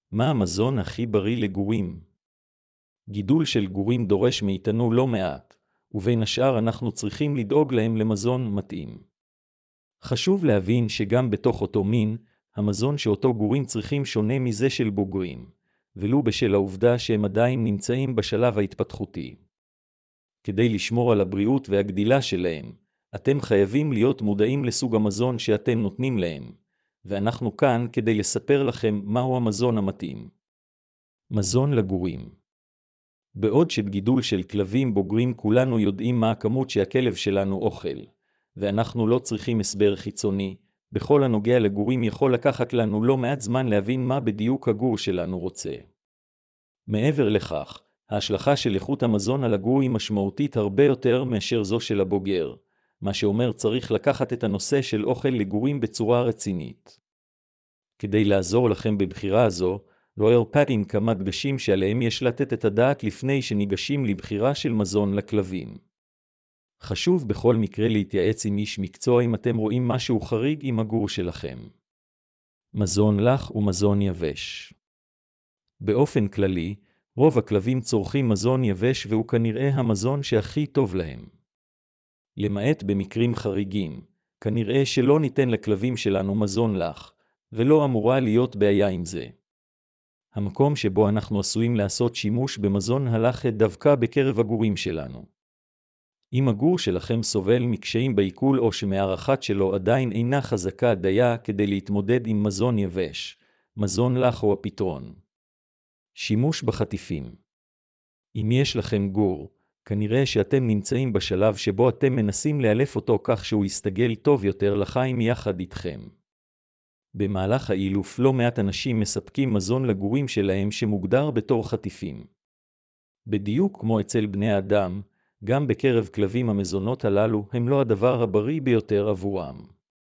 מה המזון הכי בריא לגורים? גידול של גורים דורש מאיתנו לא מעט, ובין השאר אנחנו צריכים לדאוג להם למזון מתאים. חשוב להבין שגם בתוך אותו מין, המזון שאותו גורים צריכים שונה מזה של בוגרים, ולו בשל העובדה שהם עדיין נמצאים בשלב ההתפתחותי. כדי לשמור על הבריאות והגדילה שלהם, אתם חייבים להיות מודעים לסוג המזון שאתם נותנים להם, ואנחנו כאן כדי לספר לכם מהו המזון המתאים. מזון לגורים. בעוד שבגידול של כלבים בוגרים כולנו יודעים מה הכמות שהכלב שלנו אוכל, ואנחנו לא צריכים הסבר חיצוני, בכל הנוגע לגורים יכול לקחת לנו לא מעט זמן להבין מה בדיוק הגור שלנו רוצה. מעבר לכך, ההשלכה של איכות המזון על הגור היא משמעותית הרבה יותר מאשר זו של הבוגר, מה שאומר צריך לקחת את הנושא של אוכל לגורים בצורה רצינית. כדי לעזור לכם בבחירה הזו, רויאל פאטין כמה דגשים שעליהם יש לתת את הדעת לפני שניגשים לבחירה של מזון לכלבים. חשוב בכל מקרה להתייעץ עם איש מקצוע אם אתם רואים משהו חריג עם הגור שלכם. מזון לח ומזון יבש. באופן כללי, רוב הכלבים צורכים מזון יבש והוא כנראה המזון שהכי טוב להם. למעט במקרים חריגים, כנראה שלא ניתן לכלבים שלנו מזון לח, ולא אמורה להיות בעיה עם זה. המקום שבו אנחנו עשויים לעשות שימוש במזון הלח דווקא בקרב הגורים שלנו. אם הגור שלכם סובל מקשיים בעיכול או שמערכת שלו עדיין אינה חזקה דייה כדי להתמודד עם מזון יבש, מזון לח הוא הפתרון. שימוש בחטיפים. אם יש לכם גור, כנראה שאתם נמצאים בשלב שבו אתם מנסים לאלף אותו כך שהוא יסתגל טוב יותר לחיים יחד איתכם. במהלך האילוף לא מעט אנשים מספקים מזון לגורים שלהם שמוגדר בתור חטיפים. בדיוק כמו אצל בני אדם, גם בקרב כלבים המזונות הללו הם לא הדבר הבריא ביותר עבורם.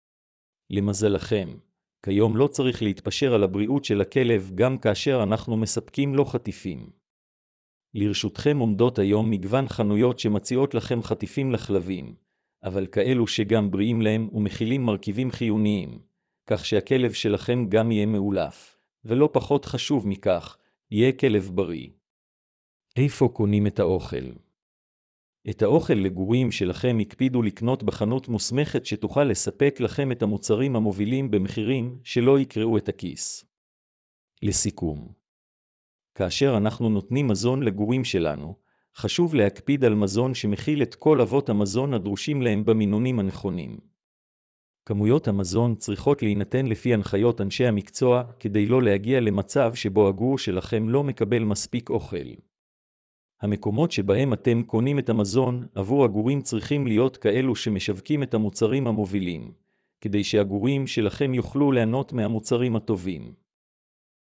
למזלכם, כיום לא צריך להתפשר על הבריאות של הכלב גם כאשר אנחנו מספקים לו חטיפים. לרשותכם עומדות היום מגוון חנויות שמציעות לכם חטיפים לכלבים, אבל כאלו שגם בריאים להם ומכילים מרכיבים חיוניים, כך שהכלב שלכם גם יהיה מאולף, ולא פחות חשוב מכך, יהיה כלב בריא. איפה קונים את האוכל? את האוכל לגורים שלכם הקפידו לקנות בחנות מוסמכת שתוכל לספק לכם את המוצרים המובילים במחירים שלא יקראו את הכיס. לסיכום, כאשר אנחנו נותנים מזון לגורים שלנו, חשוב להקפיד על מזון שמכיל את כל אבות המזון הדרושים להם במינונים הנכונים. כמויות המזון צריכות להינתן לפי הנחיות אנשי המקצוע כדי לא להגיע למצב שבו הגור שלכם לא מקבל מספיק אוכל. המקומות שבהם אתם קונים את המזון עבור הגורים צריכים להיות כאלו שמשווקים את המוצרים המובילים, כדי שהגורים שלכם יוכלו ליהנות מהמוצרים הטובים.